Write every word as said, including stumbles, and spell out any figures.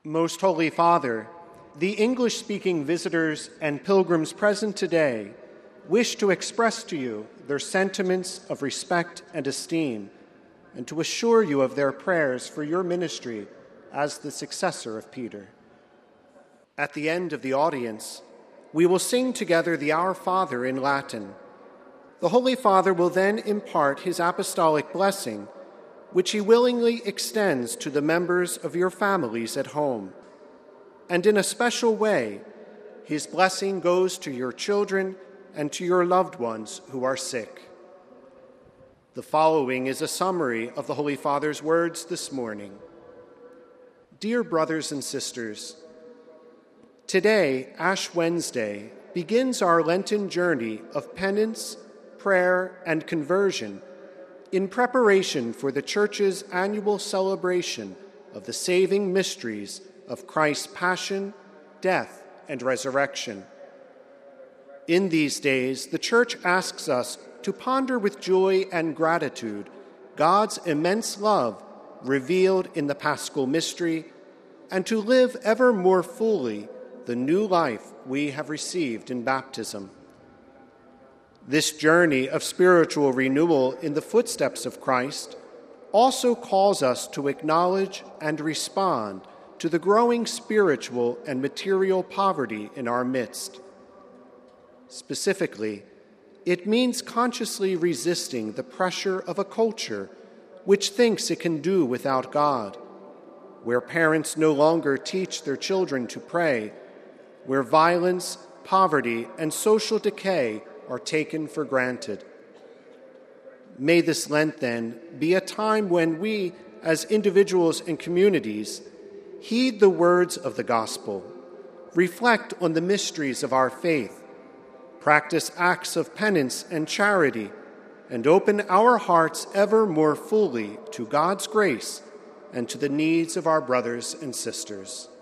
Most Holy Father, the English-speaking visitors and pilgrims present today wish to express to you their sentiments of respect and esteem, and to assure you of their prayers for your ministry as the successor of Peter. At the end of the audience, we will sing together the Our Father in Latin. The Holy Father will then impart his apostolic blessing, which he willingly extends to the members of your families at home. And in a special way, his blessing goes to your children and to your loved ones who are sick. The following is a summary of the Holy Father's words this morning. Dear brothers and sisters, today, Ash Wednesday, begins our Lenten journey of penance, prayer, and conversion in preparation for the Church's annual celebration of the saving mysteries of Christ's passion, death, and resurrection. In these days, the Church asks us to ponder with joy and gratitude God's immense love revealed in the Paschal mystery, and to live ever more fully the new life we have received in baptism. This journey of spiritual renewal in the footsteps of Christ also calls us to acknowledge and respond to the growing spiritual and material poverty in our midst. Specifically, it means consciously resisting the pressure of a culture which thinks it can do without God, where parents no longer teach their children to pray, where violence, poverty, and social decay are taken for granted. May this Lent, then, be a time when we, as individuals and communities, heed the words of the gospel, reflect on the mysteries of our faith, practice acts of penance and charity, and open our hearts ever more fully to God's grace and to the needs of our brothers and sisters.